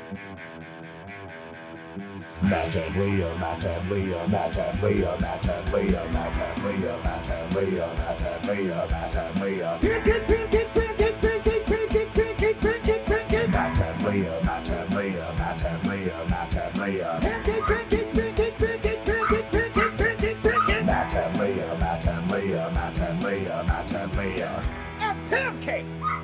Matt and Leah, Matt and Leah, Matt and Leah, Matt and Leah, Matt and Leah, Matt and Leah, Matt and Leah, Matt and Leah. Matt and Leah, Matt and Leah, Matt and Leah, Matt and Leah. Matt and Leah, Matt and Leah, Matt and Leah, Matt and Leah. A pancake.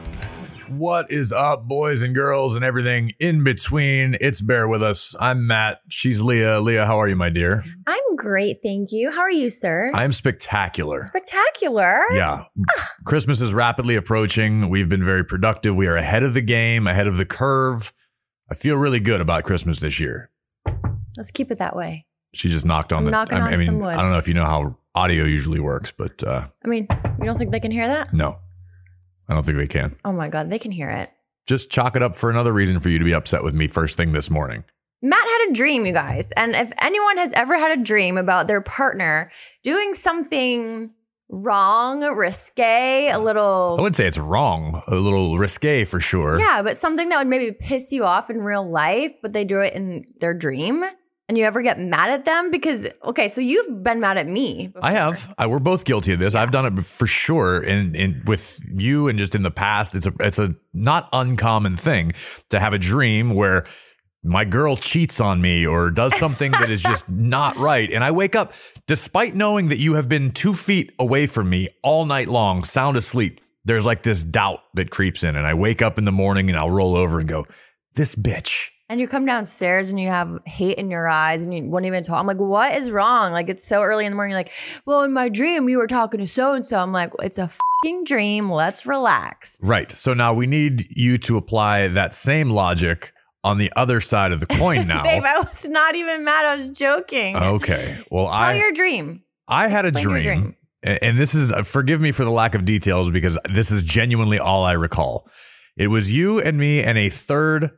What is up, boys and girls and everything in between? It's Bear with us. I'm Matt. She's Leah. Leah, how are you, my dear? I'm great, thank you. How are you, sir? I am spectacular. Spectacular? Yeah. Christmas is rapidly approaching. We've been very productive. We are ahead of the game, ahead of the curve. I feel really good about Christmas this year. Let's keep it that way. She just knocked on some wood. I don't know if you know how audio usually works, but you don't think they can hear that? no, I don't think they can. Oh my God, they can hear it. Just chalk it up for another reason for you to be upset with me first thing this morning. Matt had a dream, you guys. And if anyone has ever had a dream about their partner doing something wrong, risque, I wouldn't say it's wrong. A little risque for sure. Yeah, but something that would maybe piss you off in real life, but they do it in their dream. And you ever get mad at them? Because, okay, so you've been mad at me before. I have. We're both guilty of this. Yeah. I've done it for sure. In with you and just in the past, it's a not uncommon thing to have a dream where my girl cheats on me or does something that is just not right. And I wake up, despite knowing that you have been 2 feet away from me all night long, sound asleep. There's like this doubt that creeps in. And I wake up in the morning and I'll roll over and go, this bitch. And you come downstairs and you have hate in your eyes and you won't even talk. I'm like, what is wrong? Like, it's so early in the morning. You're like, well, in my dream, you were talking to so-and-so. I'm like, it's a fucking dream. Let's relax. Right. So now we need you to apply that same logic on the other side of the coin now. Dave, I was not even mad. I was joking. Okay. Well, Tell your dream. I had Explain a dream. And this is, forgive me for the lack of details because this is genuinely all I recall. It was you and me and a third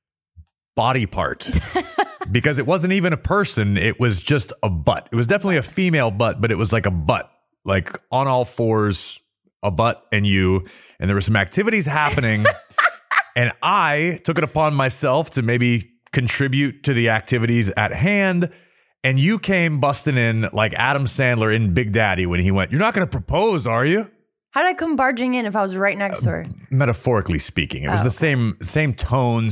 body part because it wasn't even a person. It was just a butt. It was definitely a female butt, but it was like a butt, like on all fours, a butt and you. And there were some activities happening and I took it upon myself to maybe contribute to the activities at hand. And you came busting in like Adam Sandler in Big Daddy when he went, "You're not going to propose, are you?" How did I come barging in if I was right next to her? Metaphorically speaking, it was the same tone,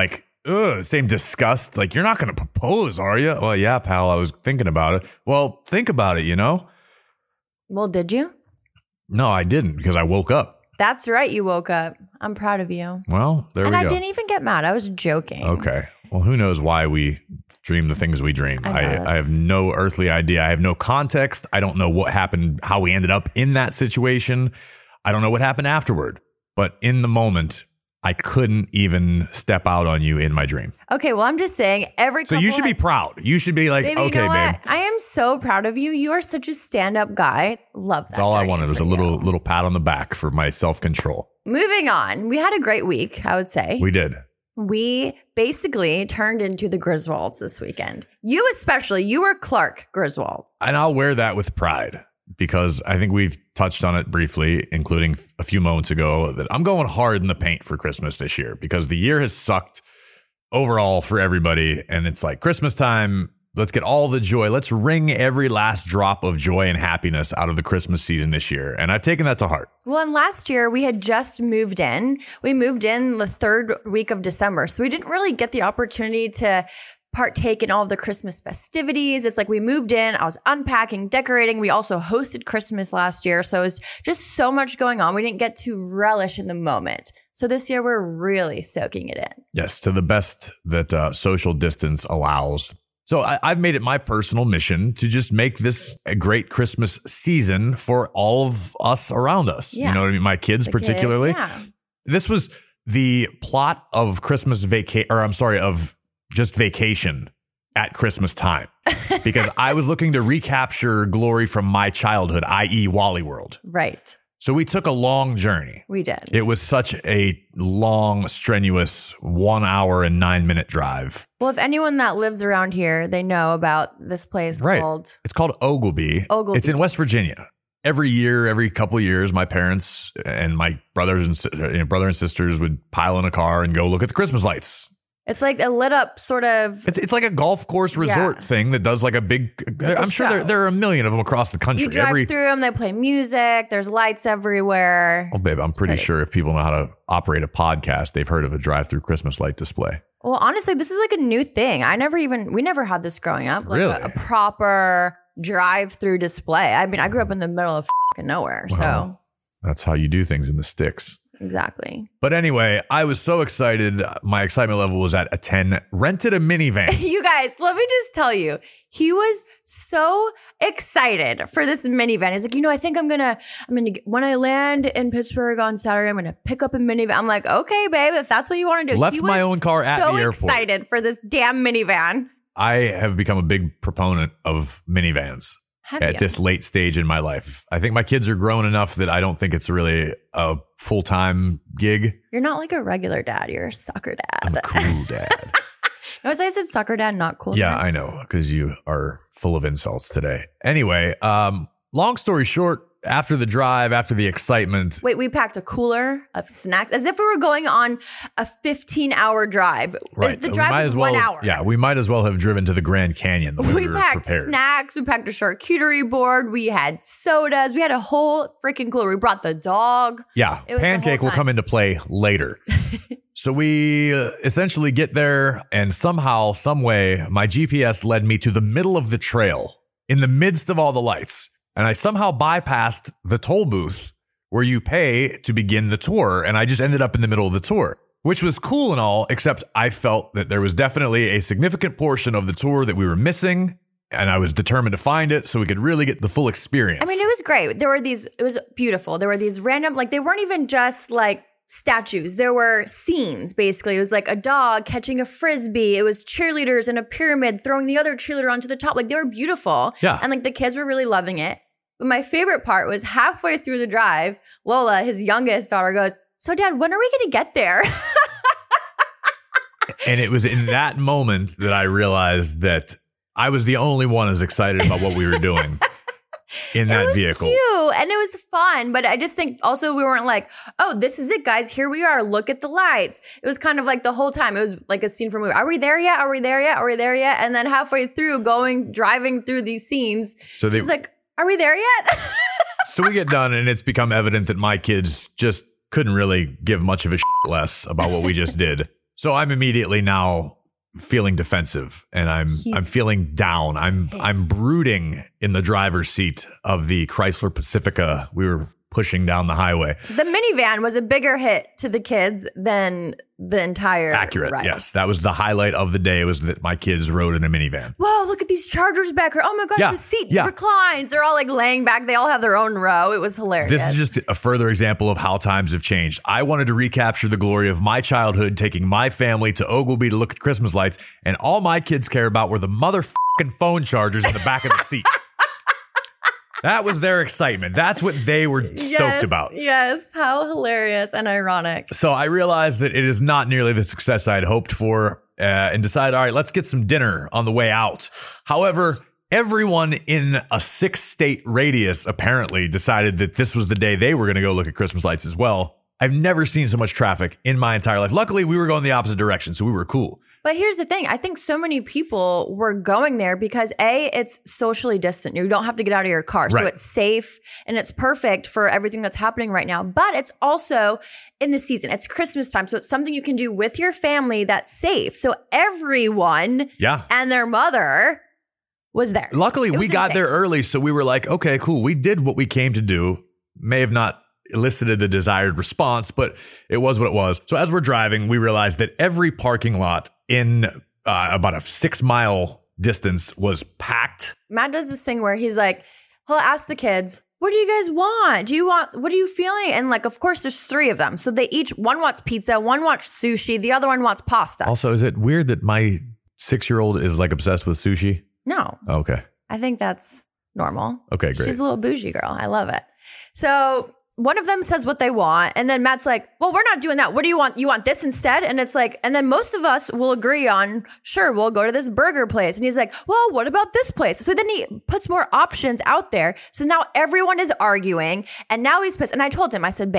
same disgust. Like, "You're not going to propose, are you?" Well, yeah, pal, I was thinking about it. Well, think about it, you know? Well, did you? No, I didn't because I woke up. That's right. You woke up. I'm proud of you. Well, there we go. And I didn't even get mad. I was joking. Okay. Well, who knows why we dream the things we dream. I have no earthly idea. I have no context. I don't know what happened, how we ended up in that situation. I don't know what happened afterward. But in the moment, I couldn't even step out on you in my dream. Okay, well, I'm just saying So you should be proud. You should be like, baby, okay, you know babe. I am so proud of you. You are such a stand-up guy. Love that. That's all I wanted was a for you. little pat on the back for my self-control. Moving on. We had a great week, I would say. We did. We basically turned into the Griswolds this weekend. You especially. You were Clark Griswold. And I'll wear that with pride because I think we've touched on it briefly, including a few moments ago, that I'm going hard in the paint for Christmas this year because the year has sucked overall for everybody. And it's like Christmas time. Let's get all the joy. Let's wring every last drop of joy and happiness out of the Christmas season this year. And I've taken that to heart. Well, and last year we had just moved in. We moved in the third week of December. So we didn't really get the opportunity to partake in all of the Christmas festivities. It's like we moved in, I was unpacking, decorating. We also hosted Christmas last year. So it's just so much going on. We didn't get to relish in the moment. So this year we're really soaking it in. Yes, to the best that social distance allows. So I've made it my personal mission to just make this a great Christmas season for all of us around us. Yeah. You know what I mean? My kids particularly. Yeah. This was the plot of of just vacation at Christmas time because I was looking to recapture glory from my childhood, i.e. Wally World. Right. So we took a long journey. We did. It was such a long, strenuous 1 hour and 9 minute drive. Well, if anyone that lives around here, they know about this place called... It's called Oglebay. It's in West Virginia. Every year, every couple of years, my parents and my brother and sisters would pile in a car and go look at the Christmas lights. It's like a lit up sort of. It's like a golf course resort thing that does like a big. I'm sure there are a million of them across the country. You drive through them. They play music. There's lights everywhere. Oh, babe, I'm pretty sure if people know how to operate a podcast, they've heard of a drive-through Christmas light display. Well, honestly, this is like a new thing. We never had this growing up. Like Really? a proper drive-through display. I mean, I grew up in the middle of fucking nowhere, so That's how you do things in the sticks. exactly. But anyway, I was so excited. My excitement level was at a 10. Rented a minivan. You guys, let me just tell you, he was so excited for this minivan. He's like, I think I'm gonna when I land in Pittsburgh on Saturday, I'm gonna pick up a minivan. I'm like, okay, babe, if that's what you want to do. Left my own car at the airport. So excited for this damn minivan. I have become a big proponent of minivans at this late stage in my life. I think my kids are grown enough that I don't think it's really a full-time gig. You're not like a regular dad. You're a soccer dad. I'm a cool dad. Notice I said soccer dad, not cool Yeah, dad. I know, because you are full of insults today. Anyway, long story short, after the drive, after the excitement. Wait, we packed a cooler of snacks as if we were going on a 15-hour drive. Right. The drive was 1 hour. Yeah, we might as well have driven to the Grand Canyon the way we were packed prepared. snacks. We packed a charcuterie board. We had sodas. We had a whole freaking cooler. We brought the dog. Yeah, It was the pancake whole will time. come into play later. So we essentially get there, and somehow, some way, my GPS led me to the middle of the trail in the midst of all the lights. And I somehow bypassed the toll booth where you pay to begin the tour. And I just ended up in the middle of the tour, which was cool and all, except I felt that there was definitely a significant portion of the tour that we were missing. And I was determined to find it so we could really get the full experience. I mean, it was great. It was beautiful. There were these random, like, they weren't even just like statues. There were scenes, basically. It was like a dog catching a frisbee. It was cheerleaders in a pyramid throwing the other cheerleader onto the top. Like, they were beautiful. Yeah. And like the kids were really loving it. But my favorite part was halfway through the drive, Lola, his youngest daughter, goes, "So Dad, when are we going to get there?" And it was in that moment that I realized that I was the only one as excited about what we were doing in that vehicle. Cute, and it was fun. But I just think also we weren't like, "Oh, this is it, guys. Here we are. Look at the lights." It was kind of like the whole time. It was like a scene from a movie. Are we there yet? Are we there yet? Are we there yet? And then halfway through, driving through these scenes, she's like, "Are we there yet?" So we get done, and it's become evident that my kids just couldn't really give much of a shit less about what we just did. So I'm immediately now feeling defensive, and I'm feeling down. I'm brooding in the driver's seat of the Chrysler Pacifica. We were pushing down the highway. The minivan was a bigger hit to the kids than the entire Accurate. ride. Yes. That was the highlight of the day, was that my kids rode in a minivan. Whoa, look at these chargers back here. Oh my gosh, Yeah, the seat yeah. reclines. They're all like laying back. They all have their own row. It was hilarious. This is just a further example of how times have changed. I wanted to recapture the glory of my childhood, taking my family to Oglebay to look at Christmas lights, and all my kids care about were the motherfucking phone chargers in the back of the seat. That was their excitement. That's what they were stoked about. Yes, how hilarious and ironic. So I realized that it is not nearly the success I had hoped for, and decided, all right, let's get some dinner on the way out. However, everyone in a 6-state radius apparently decided that this was the day they were going to go look at Christmas lights as well. I've never seen so much traffic in my entire life. Luckily, we were going the opposite direction, so we were cool. But here's the thing. I think so many people were going there because A, it's socially distant. You don't have to get out of your car. So Right. it's safe and it's perfect for everything that's happening right now. But it's also in the season. It's Christmas time. So it's something you can do with your family that's safe. So everyone Yeah. and their mother was there. Luckily, It we was got insane. there early, so we were like, okay, cool. We did what we came to do. May have not elicited the desired response, but it was what it was. So as we're driving, we realized that every parking lot in about a 6-mile distance was packed. Matt does this thing where he's like, he'll ask the kids, "What do you guys want? What are you feeling?" And like, of course, there's 3 of them. So one wants pizza, one wants sushi, the other one wants pasta. Also, is it weird that my 6-year-old is like obsessed with sushi? No, Okay. I think that's normal. Okay, great. She's a little bougie girl. I love it. So one of them says what they want. And then Matt's like, "Well, we're not doing that. What do you want? You want this instead?" And it's like, and then most of us will agree on, sure, we'll go to this burger place. And he's like, "Well, what about this place?" So then he puts more options out there. So now everyone is arguing. And now he's pissed. And I told him, I said, "Babe,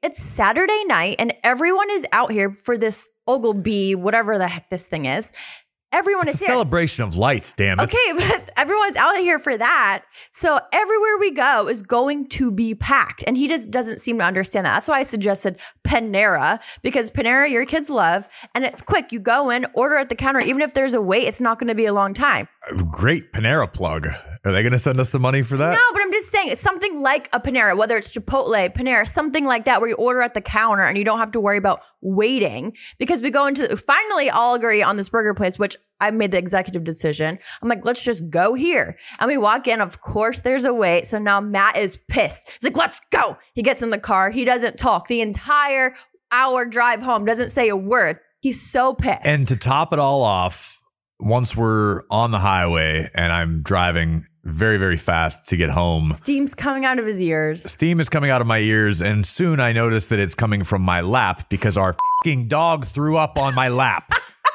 It's Saturday night and everyone is out here for this Oglebee, whatever the heck this thing is. Everyone It's is a here. celebration of lights, damn it. Okay, but everyone's out here for that. So everywhere we go is going to be packed. And he just doesn't seem to understand that. That's why I suggested Panera, because Panera, your kids love, and it's quick. You go in, order at the counter. Even if there's a wait, it's not going to be a long time. Great Panera plug. Are they going to send us some money for that? No, but I'm just saying it's something like a Panera, whether it's Chipotle, Panera, something like that, where you order at the counter and you don't have to worry about waiting, because we go into, finally all agree on this burger place, which I made the executive decision. I'm like, let's just go here. And we walk in. Of course, there's a wait. So now Matt is pissed. He's like, let's go. He gets in the car. He doesn't talk the entire hour drive home, doesn't say a word. He's so pissed. And to top it all off, once we're on the highway and I'm driving very, very fast to get home, steam's coming out of his ears. steam is coming out of my ears, and soon I notice that it's coming from my lap because our fucking dog threw up on my lap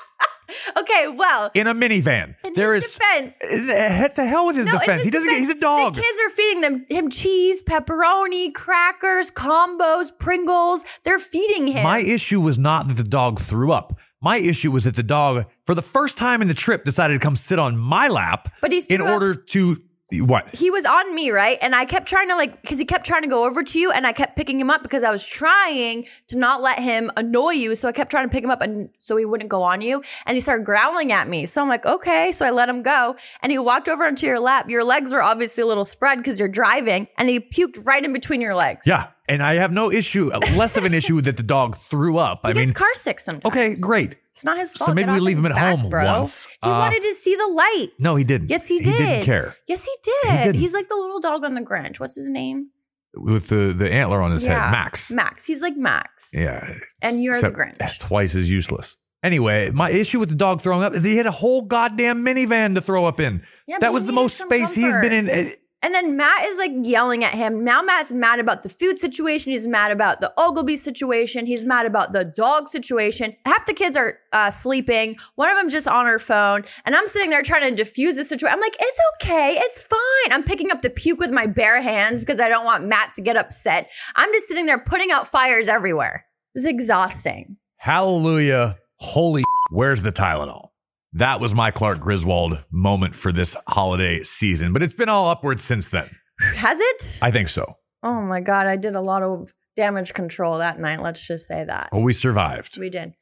Okay, well, in a minivan. in There his is defense, to hell with his No, in defense. his He doesn't get. He's a dog. The kids are feeding him cheese, pepperoni, crackers, combos, Pringles. They're feeding him. My issue was not that the dog threw up. My issue was that the dog, for the first time in the trip, decided to come sit on my lap But he threw in up. order to what? He was on me, right? And I kept trying to because he kept trying to go over to you, and I kept picking him up because I was trying to not let him annoy you. So I kept trying to pick him up and so he wouldn't go on you. And he started growling at me. So I'm like, okay. So I let him go, and he walked over onto your lap. Your legs were obviously a little spread because you're driving, and he puked right in between your legs. Yeah. And I have no issue, less of an issue that the dog threw up. He I mean, gets car sick sometimes. okay, great. It's not his fault. So maybe Get we off leave his him at back, home bro. once. He wanted to see the lights. No, he didn't. Yes, he did. He didn't care. Yes, he He did. didn't. He's like the little dog on the Grinch. What's his name? With the antler on his head, Max. Max. He's like Max. Yeah. And you're Except the Grinch. Twice as useless. Anyway, my issue with the dog throwing up is he had a whole goddamn minivan to throw up in. Yeah, That but was he the needed most some space he has been in. And then Matt is like yelling at him. Now Matt's mad about the food situation. He's mad about the Oglebee situation. He's mad about the dog situation. Half the kids are sleeping. One of them just on her phone. And I'm sitting there trying to diffuse the situation. I'm like, it's okay. It's fine. I'm picking up the puke with my bare hands because I don't want Matt to get upset. I'm just sitting there putting out fires everywhere. It's exhausting. Hallelujah. Holy where's the Tylenol? That was my Clark Griswold moment for this holiday season, but it's been all upwards since then. Has it? I think so. Oh my God. I did a lot of damage control that night. Let's just say that. Well, we survived. We did. And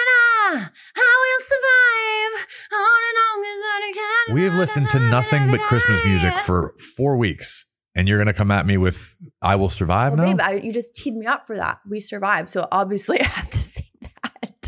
I will survive on and on as I can. We have listened to nothing but Christmas music for 4 weeks, and you're going to come at me with I Will Survive Well, now? babe, you just teed me up for that. We survived. So obviously I have to say that.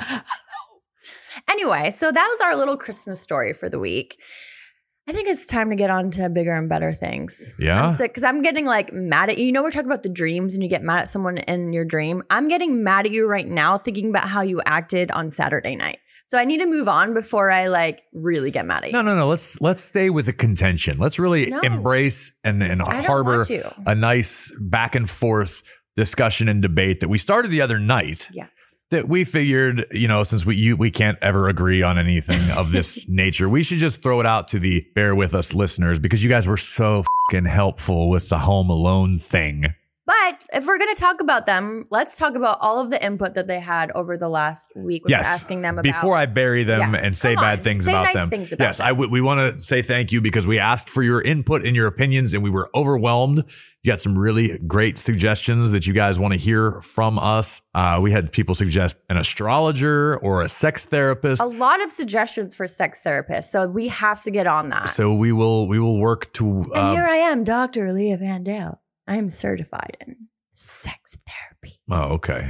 Anyway, so that was our little Christmas story for the week. I think it's time to get on to bigger and better things. Yeah? I'm sick because I'm getting like mad at you. You know, we're talking about the dreams and you get mad at someone in your dream. I'm getting mad at you right now thinking about how you acted on Saturday night. So I need to move on before I like really get mad at you. No. Let's stay with the contention. Let's really No. embrace and I don't harbor want to. a nice back and forth discussion and debate that we started the other night. Yes. That we figured, since we can't ever agree on anything of this nature, we should just throw it out to the bear with us listeners because you guys were so fucking helpful with the Home Alone thing. But if we're going to talk about them, let's talk about all of the input that they had over the last week. We were asking them about. Before I bury them Yeah. and say Come bad on. things Say about nice them. things about Yes, them. we want to say thank you because we asked for your input and your opinions and we were overwhelmed. You got some really great suggestions that you guys want to hear from us. We had people suggest an astrologer or a sex therapist. a lot of suggestions for sex therapists. So we have to get on that. So we will work to. And here I am, Dr. Leah Vandale. I am certified in sex therapy. Oh, okay.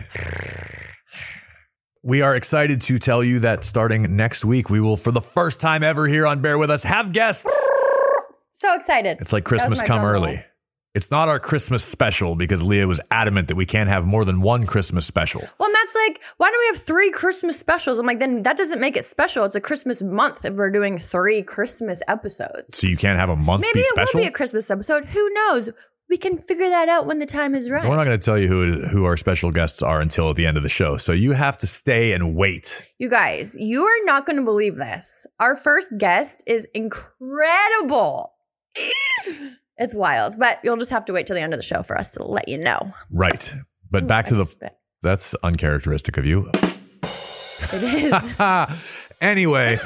We are excited to tell you that starting next week, we will, for the first time ever here on Bear With Us, have guests. So excited. It's like Christmas my come drum roll. early. It's not our Christmas special because Leah was adamant that we can't have more than one Christmas special. Well, Matt's like, why don't we have 3 Christmas specials? I'm like, then that doesn't make it special. It's a Christmas month if we're doing 3 Christmas episodes. So you can't have a month Maybe be it special? will be a Christmas episode. Who knows? We can figure that out when the time is right. We're not going to tell you who our special guests are until at the end of the show. So you have to stay and wait. You guys, you are not going to believe this. Our first guest is incredible. It's wild, but you'll just have to wait till the end of the show for us to let you know. Right. But back to Spit. that's uncharacteristic of you. It is. Anyway,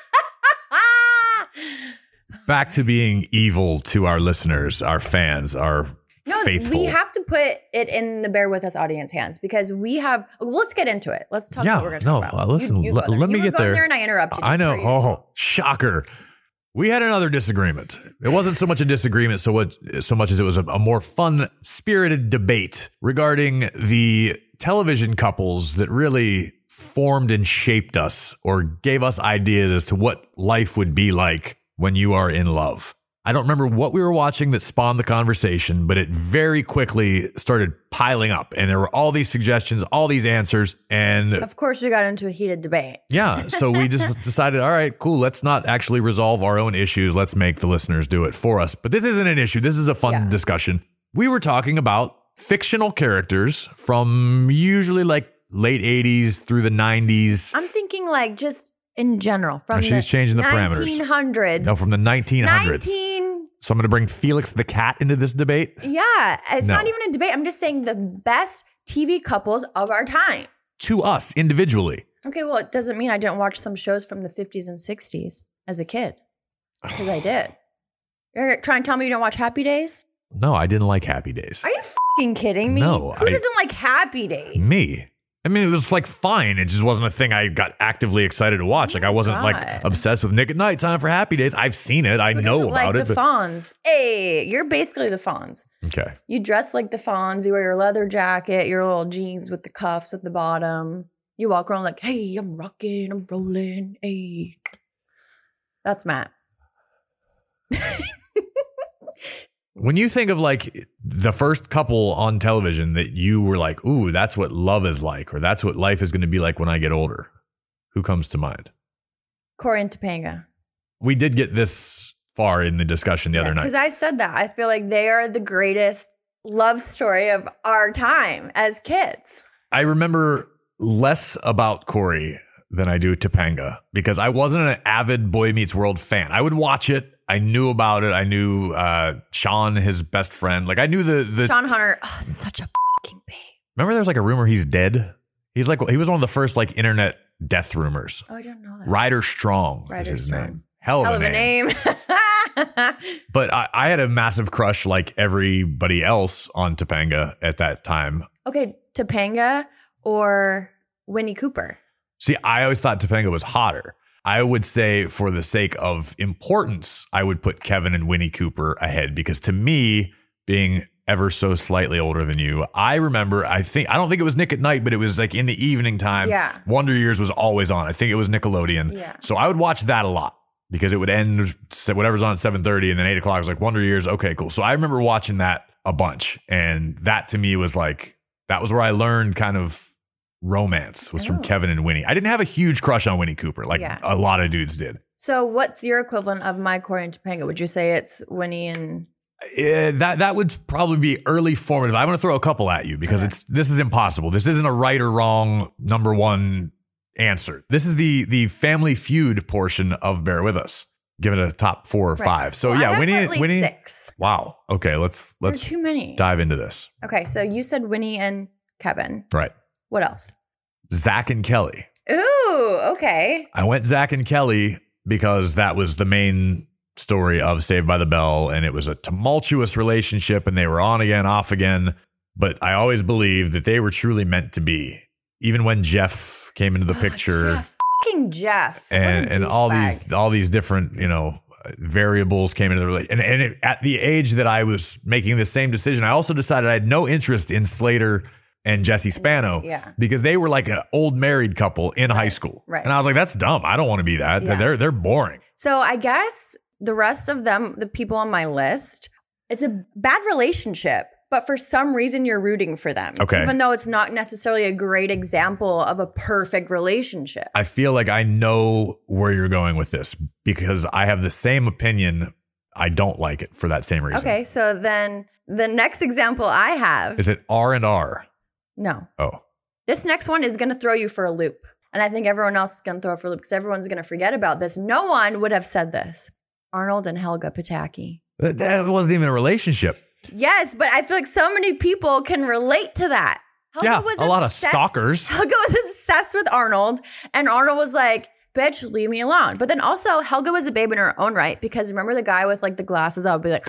back to being evil to our listeners, our fans, our faithful. We have to put it in the Bear With Us audience hands because we have. Let's get into it. Let's talk about what we're going to talk about. Listen, You go there. let me You were get going there. and I interrupted you. I know. Per usual. Oh, shocker. We had another disagreement. It wasn't so much a disagreement so much as it was a more fun, spirited debate regarding the television couples that really formed and shaped us or gave us ideas as to what life would be like when you are in love. I don't remember what we were watching that spawned the conversation, but it very quickly started piling up. And there were all these suggestions, all these answers. And Of course, we got into a heated debate. yeah, so we just decided, all right, cool. Let's not actually resolve our own issues. Let's make the listeners do it for us. But this isn't an issue. This is a fun discussion. We were talking about fictional characters from usually like late 80s through the 90s. I'm thinking like just in general from She's changing the parameters. 1900s. No, from the 1900s. So I'm going to bring Felix the cat into this debate. Yeah, it's No. not even a debate. I'm just saying the best TV couples of our time. To us individually. Okay, well, it doesn't mean I didn't watch some shows from the 50s and 60s as a kid. Because I did. You're trying to tell me you don't watch Happy Days? No, I didn't like Happy Days. Are you fucking kidding me? No, Who doesn't like Happy Days? Me. I mean, it was like fine. It just wasn't a thing I got actively excited to watch. Like I wasn't like obsessed with Nick at Night, Time for Happy Days. I've seen it. I Who know doesn't about like it. the Fonz? Hey, you're basically the Fonz. Okay. You dress like the Fonz. You wear your leather jacket, your little jeans with the cuffs at the bottom. You walk around like, hey, I'm rocking, I'm rolling, hey. That's Matt. When you think of like the first couple on television that you were like, ooh, that's what love is like, or that's what life is going to be like when I get older, who comes to mind? Corey and Topanga. We did get this far in the discussion the other night. Because I said that. I feel like they are the greatest love story of our time as kids. I remember less about Corey than I do Topanga because I wasn't an avid Boy Meets World fan. I would watch it. I knew about it. I knew Sean, his best friend. Like I knew the Sean Hunter, such a fucking babe. Remember there's like a rumor he's dead? He was one of the first like internet death rumors. Oh, I don't know that. Ryder Strong is his name. Hell of a name. But I had a massive crush like everybody else on Topanga at that time. Okay, Topanga or Winnie Cooper? See, I always thought Topanga was hotter. I would say for the sake of importance, I would put Kevin and Winnie Cooper ahead because to me, being ever so slightly older than you, I remember, I don't think it was Nick at Night, but it was like in the evening time. Yeah. Wonder Years was always on. I think it was Nickelodeon. Yeah. So I would watch that a lot because it would end whatever's on at 7:30 and then 8 o'clock was like Wonder Years. Okay, cool. So I remember watching that a bunch. And that to me was like, that was where I learned kind of romance was from Kevin and Winnie. I didn't have a huge crush on Winnie Cooper like a lot of dudes did. So what's your equivalent of my Corey and Topanga? Would you say it's Winnie and... That would probably be early formative. I'm going to throw a couple at you because this is impossible. This isn't a right or wrong number one answer. This is the Family Feud portion of Bear With Us. Give it a top 4 or 5. So well, yeah, Winnie. 6. Wow. Okay, let's too many. dive into this. Okay, so you said Winnie and Kevin. Right. What else? Zach and Kelly. Ooh, okay. I went Zach and Kelly because that was the main story of Saved by the Bell, and it was a tumultuous relationship, and they were on again, off again. But I always believed that they were truly meant to be. Even when Jeff came into the picture, Jeff, and all these different variables came into the relationship. And at the age that I was making the same decision, I also decided I had no interest in Slater and Jesse Spano because they were like an old married couple in high school. Right. And I was like, that's dumb. I don't want to be that. Yeah. They're boring. So I guess the rest of them, the people on my list, it's a bad relationship, but for some reason you're rooting for them. Okay. Even though it's not necessarily a great example of a perfect relationship. I feel like I know where you're going with this because I have the same opinion. I don't like it for that same reason. Okay. So then the next example I have. Is it R&R? No. Oh. This next one is going to throw you for a loop. And I think everyone else is going to throw for a loop because everyone's going to forget about this. No one would have said this. Arnold and Helga Pataki. That wasn't even a relationship. Yes, but I feel like so many people can relate to that. Yeah, a lot of stalkers. Helga was obsessed with Arnold, and Arnold was like, bitch, leave me alone. But then also, Helga was a babe in her own right, because remember the guy with like the glasses? I would be like,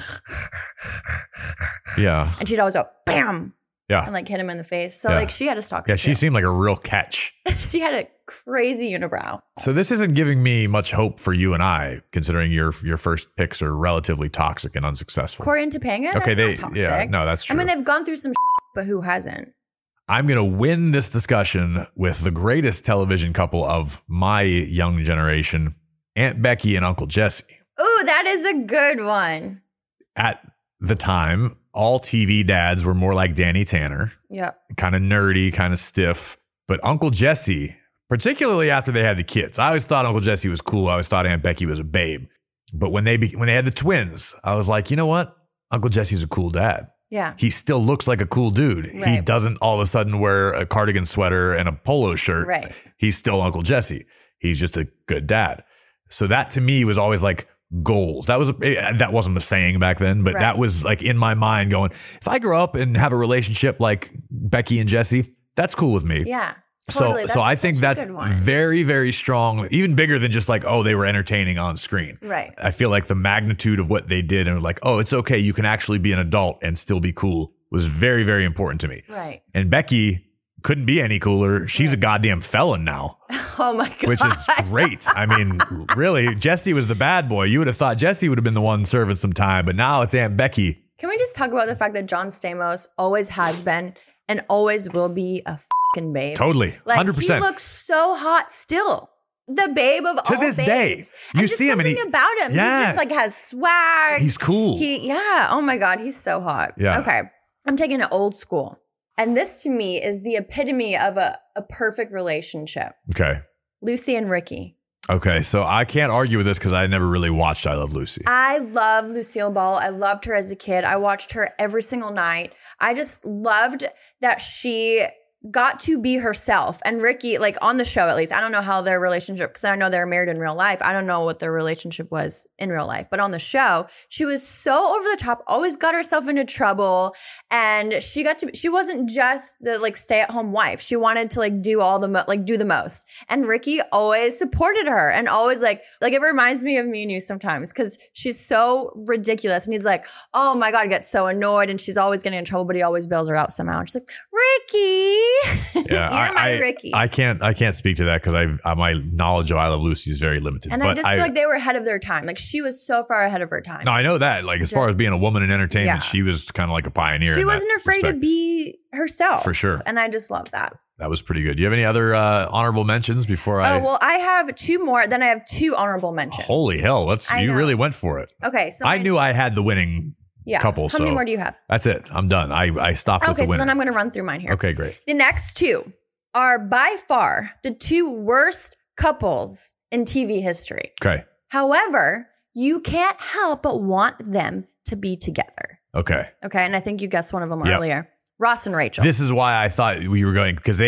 yeah. And she'd always go, bam. Yeah. And like hit him in the face. So like she had a stalker. Yeah, she too. seemed like a real catch. She had a crazy unibrow. So this isn't giving me much hope for you and I, considering your first picks are relatively toxic and unsuccessful. Corey and Topanga? Okay, that's not toxic. yeah, no, that's true. I mean, they've gone through some but who hasn't? I'm going to win this discussion with the greatest television couple of my young generation, Aunt Becky and Uncle Jesse. Ooh, that is a good one. At the time, all TV dads were more like Danny Tanner. Yep. Kind of nerdy, kind of stiff. But Uncle Jesse, particularly after they had the kids, I always thought Uncle Jesse was cool. I always thought Aunt Becky was a babe. But when they had the twins, I was like, you know what? Uncle Jesse's a cool dad. Yeah. He still looks like a cool dude. Right. He doesn't all of a sudden wear a cardigan sweater and a polo shirt. Right. He's still Uncle Jesse. He's just a good dad. So that to me was always like goals. That wasn't a saying back then, but that was like in my mind going, if I grow up and have a relationship like Becky and Jesse, that's cool with me. Yeah. Totally. So I think that's very, very strong, even bigger than just like, oh, they were entertaining on screen. Right. I feel like the magnitude of what they did and like, oh, it's okay. You can actually be an adult and still be cool was very, very important to me. Right. And Becky couldn't be any cooler. She's a goddamn felon now. Oh my God. Which is great. I mean, really, Jesse was the bad boy. You would have thought Jesse would have been the one serving some time, but now it's Aunt Becky. Can we just talk about the fact that John Stamos always has been and always will be a fucking babe? Totally. Like, 100%. He looks so hot still. The babe of to all this babes. day. You and see him and about him. Yeah. He just like has swag. He's cool. Oh my God. He's so hot. Yeah. Okay. I'm taking it old school. And this to me is the epitome of a perfect relationship. Okay. Lucy and Ricky. Okay. So I can't argue with this because I never really watched I Love Lucy. I love Lucille Ball. I loved her as a kid. I watched her every single night. I just loved that she got to be herself. And Ricky, like on the show at least, I don't know how their relationship, because I know they're married in real life. I don't know what their relationship was in real life. But on the show, she was so over the top, always got herself into trouble. And she wasn't just the like stay-at-home wife. She wanted to like do all the do the most. And Ricky always supported her and always like it reminds me of me and you sometimes because she's so ridiculous. And he's like, oh my God, he gets so annoyed and she's always getting in trouble, but he always bails her out somehow. And she's like, Ricky. Yeah, You're my Ricky. I can't speak to that because my knowledge of I Love Lucy is very limited. And but I just feel like they were ahead of their time. Like she was so far ahead of her time. No, I know that. Like as far as being a woman in entertainment, she was kind of like a pioneer. She wasn't afraid to be herself. For sure. And I just love that. That was pretty good. Do you have any other honorable mentions before I? Oh, well, I have two more. Then I have two honorable mentions. Holy hell. You really went for it. Okay. So I knew I had the winning couple. How many more do you have? That's it. I'm done. I stopped with the winner. Okay, so then I'm going to run through mine here. Okay, great. The next two are by far the two worst couples in TV history. Okay. However, you can't help but want them to be together. Okay. Okay, and I think you guessed one of them earlier. Ross and Rachel. This is why I thought we were going, because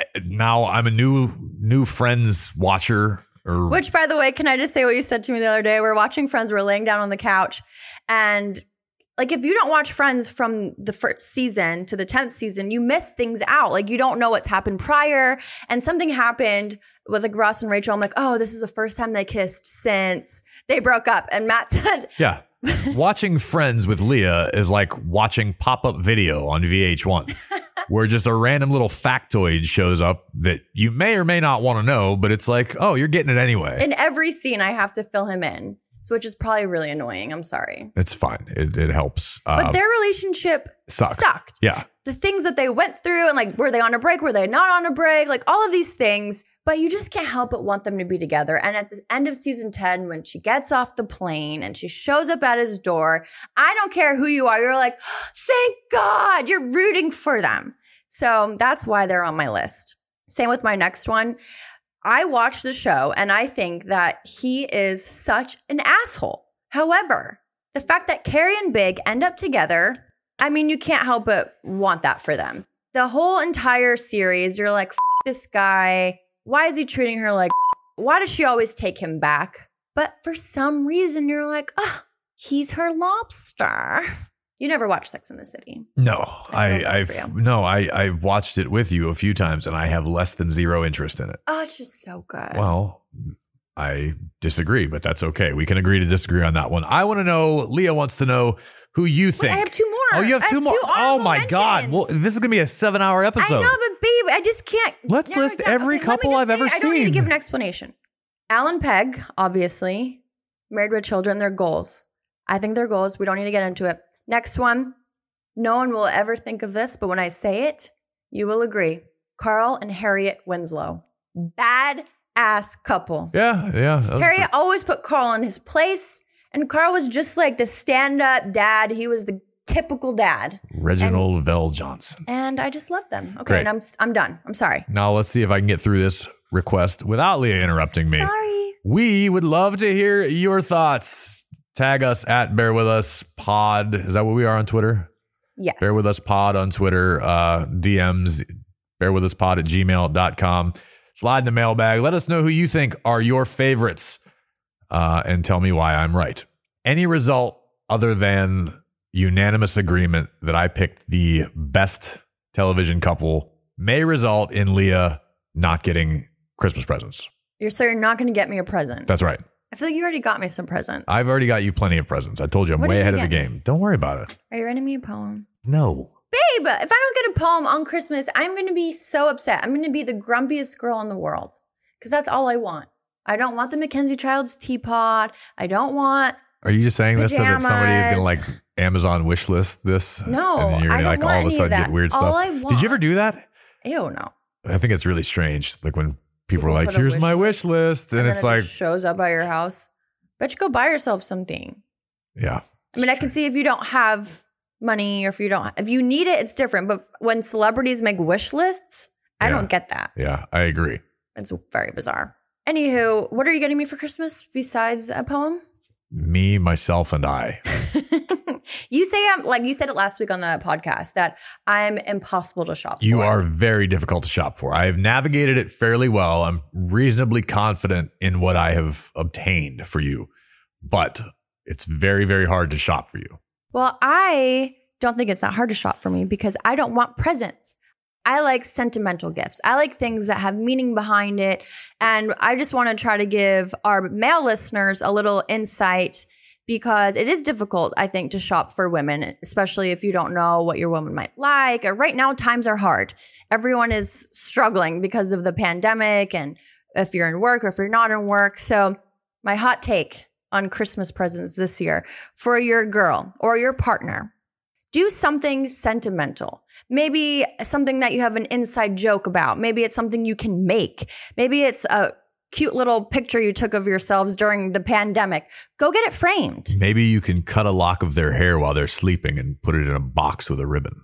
now I'm a new Friends watcher. Which, by the way, can I just say what you said to me the other day? We're watching Friends. We're laying down on the couch. And like, if you don't watch Friends from the first season to the 10th season, you miss things out. Like, you don't know what's happened prior. And something happened with like Ross and Rachel. I'm like, oh, this is the first time they kissed since they broke up. And Matt said, yeah. Watching Friends with Leah is like watching pop-up video on VH1, where just a random little factoid shows up that you may or may not want to know, but it's like, oh, you're getting it anyway. In every scene, I have to fill him in, which is probably really annoying. I'm sorry. It's fine. It helps. But their relationship sucked. Yeah. The things that they went through and like, were they on a break? Were they not on a break? Like all of these things. But you just can't help but want them to be together. And at the end of season 10, when she gets off the plane and she shows up at his door, I don't care who you are. You're like, oh, thank God, you're rooting for them. So that's why they're on my list. Same with my next one. I watched the show and I think that he is such an asshole. However, the fact that Carrie and Big end up together, I mean, you can't help but want that for them. The whole entire series, you're like, this guy. Why is he treating her like, why does she always take him back? But for some reason, you're like, oh, he's her lobster. You never watched Sex in the City. No, I feel bad for you. I've watched it with you a few times and I have less than zero interest in it. Oh, it's just so good. Well, I disagree, but that's okay. We can agree to disagree on that one. I want to know, Leah wants to know who you think. I have two more. Oh, you have two more? Oh honorable my God. mentions. Well, this is going to be a 7-hour episode. I know, but babe, I just can't. Let's narrow list it down. every Okay, let me couple just I've ever I don't need to seen. give an explanation. Alan Pegg, obviously. Married with Children, their goals. I think their goals. We don't need to get into it. Next one. No one will ever think of this, but when I say it, you will agree. Carl and Harriet Winslow. Bad ass couple. Yeah. Harriet always put Carl in his place, and Carl was just like the stand-up dad. He was the typical dad. Reginald Vell Johnson. And I just love them. Okay, Great. and I'm done. I'm sorry. Now let's see if I can get through this request without Leah interrupting me. Sorry. We would love to hear your thoughts. Tag us at Bear With Us Pod. Is that what we are on Twitter? Yes. Bear With Us Pod on Twitter. DMs, bearwithuspod@gmail.com. Slide in the mailbag. Let us know who you think are your favorites and tell me why I'm right. Any result other than unanimous agreement that I picked the best television couple may result in Leah not getting Christmas presents. You're not going to get me a present. That's right. I feel like you already got me some presents. I've already got you plenty of presents. I told you I'm What way did you ahead of the get? game. Don't worry about it. Are you writing me a poem? No. Babe, if I don't get a poem on Christmas, I'm going to be so upset. I'm going to be the grumpiest girl in the world because that's all I want. I don't want the Mackenzie Childs teapot. I don't want... Are you just saying this so that somebody is going to Pajamas. like Amazon wish list this? No, And then you're I gonna don't like all want of a any of sudden that. get weird All stuff. I Did want- you ever do that? Ew, no. I think it's really strange. Like when people are like, put a here's wish my list, wish list. And then it's it like, just shows up at your house. Bet you go buy yourself something. yeah. I mean, I can see if you don't have money or if you need it, it's different. But when celebrities make wish lists, I Yeah. don't get that. Yeah, I agree. It's very bizarre. Anywho, what are you getting me for Christmas besides a poem? Me, myself, and I. You say I'm like you said it last week on the podcast that I'm impossible to shop for. You are very difficult to shop for. I have navigated it fairly well. I'm reasonably confident in what I have obtained for you, but it's very, very hard to shop for you. Well, I don't think it's that hard to shop for me because I don't want presents. I like sentimental gifts. I like things that have meaning behind it. And I just want to try to give our male listeners a little insight because it is difficult, I think, to shop for women, especially if you don't know what your woman might like. Right now, times are hard. Everyone is struggling because of the pandemic and if you're in work or if you're not in work. So my hot take on Christmas presents this year for your girl or your partner, do something sentimental. Maybe something that you have an inside joke about. Maybe it's something you can make. Maybe it's a cute little picture you took of yourselves during the pandemic. Go get it framed. Maybe you can cut a lock of their hair while they're sleeping and put it in a box with a ribbon.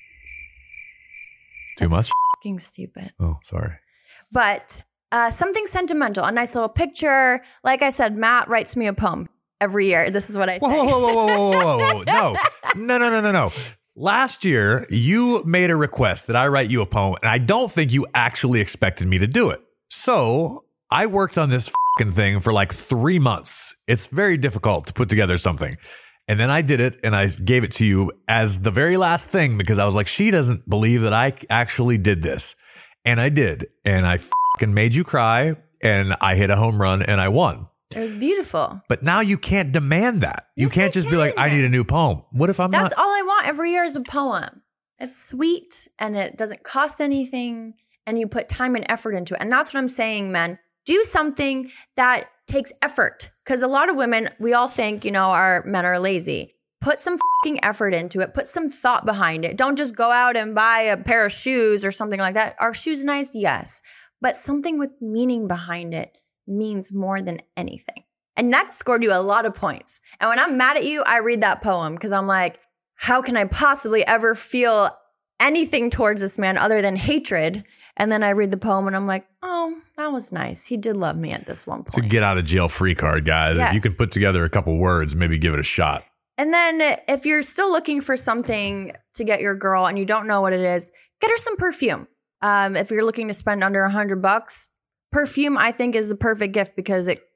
Too much? Fucking stupid. Oh, sorry. But something sentimental, a nice little picture. Like I said, Matt writes me a poem every year. This is what I say. Whoa. No. Last year, you made a request that I write you a poem, and I don't think you actually expected me to do it. So I worked on this fucking thing for like 3 months. It's very difficult to put together something. And then I did it, and I gave it to you as the very last thing because I was like, she doesn't believe that I actually did this. And I did. And I fucking made you cry, and I hit a home run, and I won. It was beautiful. But now you can't demand that. You Yes, can't I just be like, I can. need a new poem. What if I'm That's not? all I want every year is a poem. It's sweet and it doesn't cost anything and you put time and effort into it. And that's what I'm saying, men. Do something that takes effort. Because a lot of women, we all think, our men are lazy. Put some fucking effort into it. Put some thought behind it. Don't just go out and buy a pair of shoes or something like that. Are shoes nice? Yes. But something with meaning behind it means more than anything. And that scored you a lot of points. And when I'm mad at you, I read that poem because I'm like, how can I possibly ever feel anything towards this man other than hatred? And then I read the poem and I'm like, oh, that was nice. He did love me at this one It's a point. get out of jail free card, guys. If you Yes. can put together a couple words, maybe give it a shot. And then if you're still looking for something to get your girl and you don't know what it is, get her some perfume. If you're looking to spend under $100, perfume, I think, is the perfect gift because it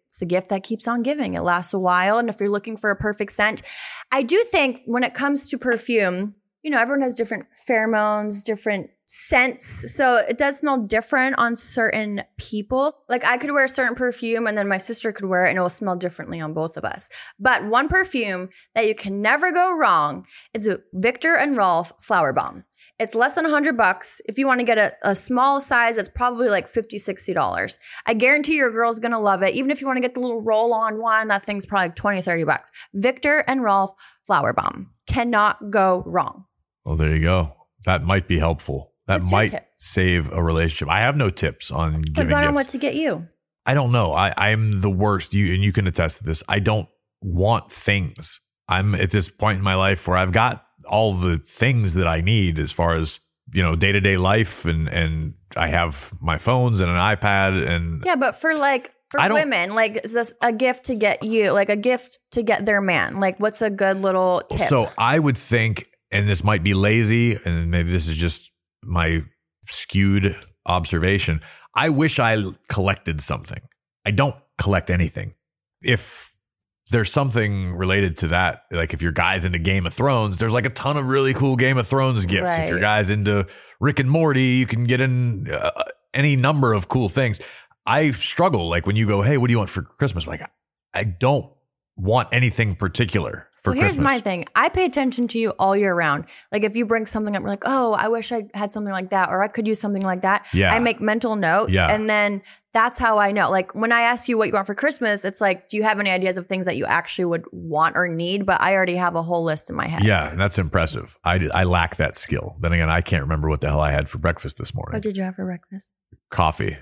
It's the gift that keeps on giving. It lasts a while. And if you're looking for a perfect scent, I do think when it comes to perfume, you know, everyone has different pheromones, different scents. So it does smell different on certain people. Like I could wear a certain perfume and then my sister could wear it and it will smell differently on both of us. But one perfume that you can never go wrong is a Viktor and Rolf Flower Bomb. It's less than $100. If you want to get a small size, it's probably like $50, $60. I guarantee your girl's going to love it. Even if you want to get the little roll-on one, that thing's probably like $20, $30. Viktor and Rolf Flower Bomb. Cannot go wrong. Well, there you go. That might be helpful. That What's your might tip? save a relationship. I have no tips on But giving I don't know gifts. what to get you. I don't know. I'm the worst. You can attest to this. I don't want things. I'm at this point in my life where I've got all the things that I need as far as, you know, day-to-day life, and I have my phones and an iPad and Yeah, but for women, like, is this a gift to get you, like a gift to get their man? Like, what's a good little tip? So I would think, and this might be lazy, and maybe this is just my skewed observation, I wish I collected something. I don't collect anything. If there's something related to that, like if your guy's into Game of Thrones, there's like a ton of really cool Game of Thrones gifts. Right. If your guy's into Rick and Morty, you can get in any number of cool things. I struggle, like when you go, hey, what do you want for Christmas? Like, I don't want anything particular for Well, here's Christmas. my thing. I pay attention to you all year round. Like if you bring something up, we're like, oh, I wish I had something like that, or I could use something like that. Yeah. I make mental notes. Yeah. And then that's how I know. Like when I ask you what you want for Christmas, it's like, do you have any ideas of things that you actually would want or need? But I already have a whole list in my head. Yeah, and that's impressive. I lack that skill. Then again, I can't remember what the hell I had for breakfast this morning. What did you have for breakfast? Coffee.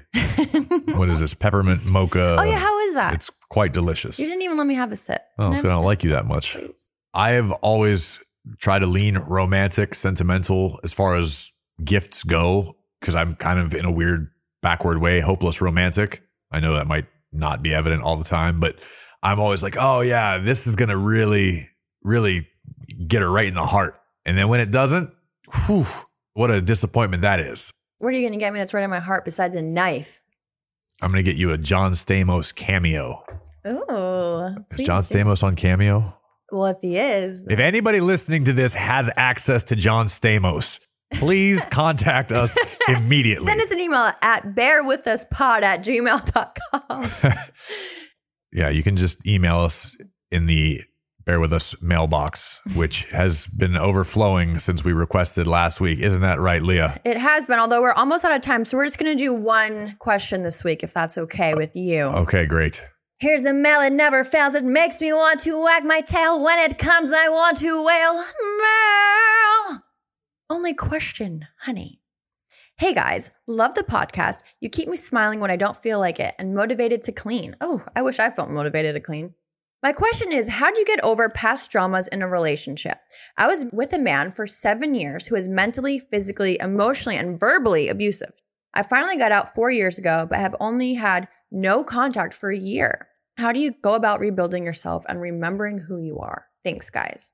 What is this? Peppermint mocha. Oh yeah, how is that? It's quite delicious. You didn't even let me have a sip. Oh, Can I so I have a don't sip, like you that much. please? I have always tried to lean romantic, sentimental as far as gifts go, because I'm kind of in a weird, backward way, hopeless romantic. I know that might not be evident all the time, but I'm always like, oh yeah, this is going to really, really get her right in the heart. And then when it doesn't, whew, what a disappointment that is. What are you going to get me that's right in my heart besides a knife? I'm going to get you a John Stamos cameo. Oh. Is John Stamos on Cameo? Well, if he is. If anybody listening to this has access to John Stamos, please contact us immediately. Send us an email at bearwithuspod@gmail.com. Yeah, you can just email us in the Bear With Us mailbox, which has been overflowing since we requested last week. Isn't that right, Leah? It has been, although we're almost out of time. So we're just going to do one question this week, if that's okay with you. Okay, great. Here's a mail, it never fails. It makes me want to wag my tail. When it comes, I want to wail. Mail. Only question, honey. Hey guys, love the podcast. You keep me smiling when I don't feel like it and motivated to clean. Oh, I wish I felt motivated to clean. My question is, how do you get over past dramas in a relationship? I was with a man for 7 years who is mentally, physically, emotionally, and verbally abusive. I finally got out 4 years ago, but have only had no contact for a year. How do you go about rebuilding yourself and remembering who you are? Thanks, guys.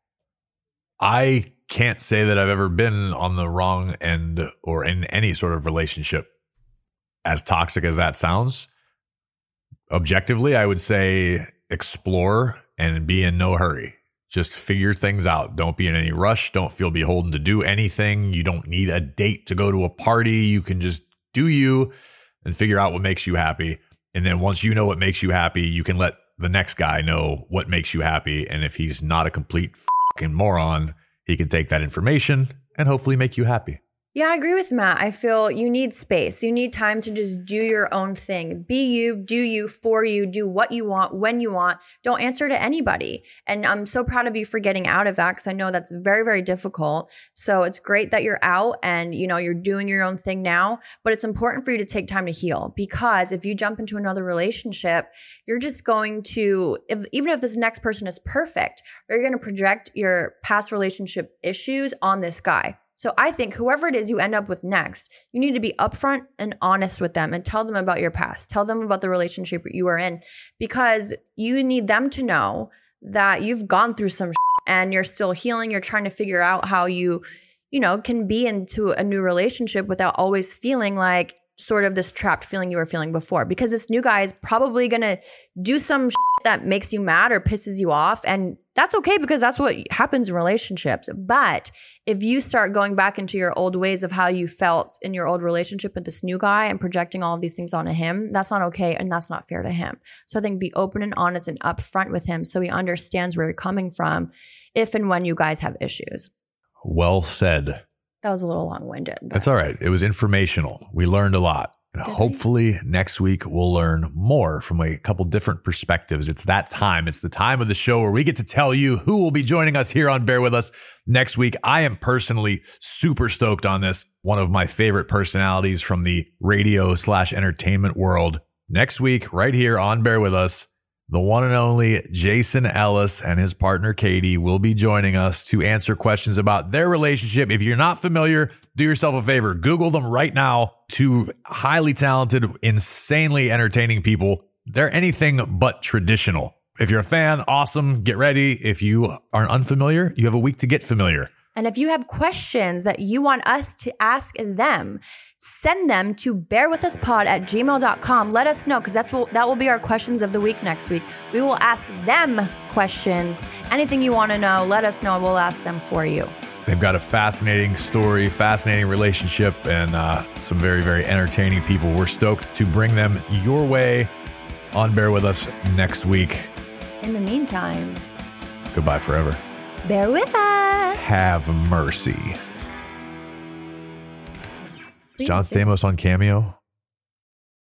I can't say that I've ever been on the wrong end or in any sort of relationship, as toxic as that sounds. Objectively, I would say explore and be in no hurry. Just figure things out. Don't be in any rush. Don't feel beholden to do anything. You don't need a date to go to a party. You can just do you and figure out what makes you happy. And then once you know what makes you happy, you can let the next guy know what makes you happy. And if he's not a complete fucking moron, he can take that information and hopefully make you happy. Yeah, I agree with Matt. I feel you need space. You need time to just do your own thing. Be you, do you, for you, do what you want, when you want. Don't answer to anybody. And I'm so proud of you for getting out of that because I know that's very, very difficult. So it's great that you're out and, you know, you're doing your own thing now, but it's important for you to take time to heal because if you jump into another relationship, you're just going to, even if this next person is perfect, you're going to project your past relationship issues on this guy. So I think whoever it is you end up with next, you need to be upfront and honest with them and tell them about your past. Tell them about the relationship you were in because you need them to know that you've gone through some and you're still healing. You're trying to figure out how you know, can be into a new relationship without always feeling like sort of this trapped feeling you were feeling before, because this new guy is probably going to do some shit that makes you mad or pisses you off. And that's okay, because that's what happens in relationships. But if you start going back into your old ways of how you felt in your old relationship with this new guy and projecting all of these things onto him, that's not okay. And that's not fair to him. So I think be open and honest and upfront with him so he understands where you're coming from if and when you guys have issues. Well said. That was a little long-winded. That's all right. It was informational. We learned a lot. And hopefully next week we'll learn more from a couple different perspectives. It's that time. It's the time of the show where we get to tell you who will be joining us here on Bear With Us next week. I am personally super stoked on this. One of my favorite personalities from the radio/entertainment world. Next week, right here on Bear With Us, the one and only Jason Ellis and his partner Katie will be joining us to answer questions about their relationship. If you're not familiar, do yourself a favor. Google them right now. Two highly talented, insanely entertaining people. They're anything but traditional. If you're a fan, awesome. Get ready. If you are unfamiliar, you have a week to get familiar. And if you have questions that you want us to ask them, send them to bearwithuspod@gmail.com. Let us know, because that will be our questions of the week next week. We will ask them questions. Anything you want to know, let us know, and we'll ask them for you. They've got a fascinating story, fascinating relationship, and some very, very entertaining people. We're stoked to bring them your way on Bear With Us next week. In the meantime, goodbye forever. Bear with us. Have mercy. Is John Stamos on Cameo?